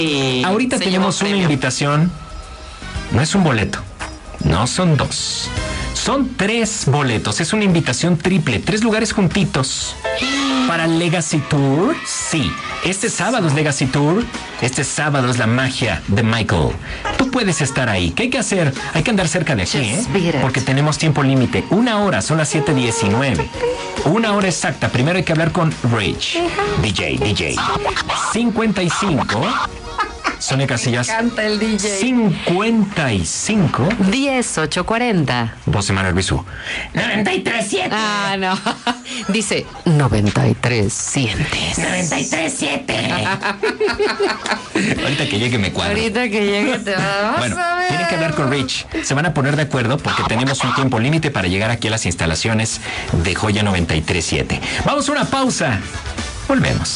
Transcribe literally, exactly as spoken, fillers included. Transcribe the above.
Ahorita tenemos una invitación. No es un boleto, no son dos. Son tres boletos, es una invitación triple, tres lugares juntitos. ¿Para Legacy Tour? Sí. Este sábado es Legacy Tour. Este sábado es la magia de Michael. Tú puedes estar ahí. ¿Qué hay que hacer? Hay que andar cerca de aquí, ¿eh? Porque tenemos tiempo límite. Una hora, son las siete diecinueve. Una hora exacta. Primero hay que hablar con Rich. D J, D J. cincuenta y cinco. Sonia Casillas. Canta el D J. cincuenta y cinco. diez, ocho, cuarenta. doce Manuel Bisú. noventa y tres, siete. Ah, no. Dice noventa y tres, siete. noventa y tres, siete. Ahorita que llegue me cuadro. Ahorita que llegue te vamos bueno, a ver. tienen que hablar con Rich. Se van a poner de acuerdo porque tenemos un tiempo límite para llegar aquí a las instalaciones de Joya noventa y tres siete. Vamos a una pausa. Volvemos.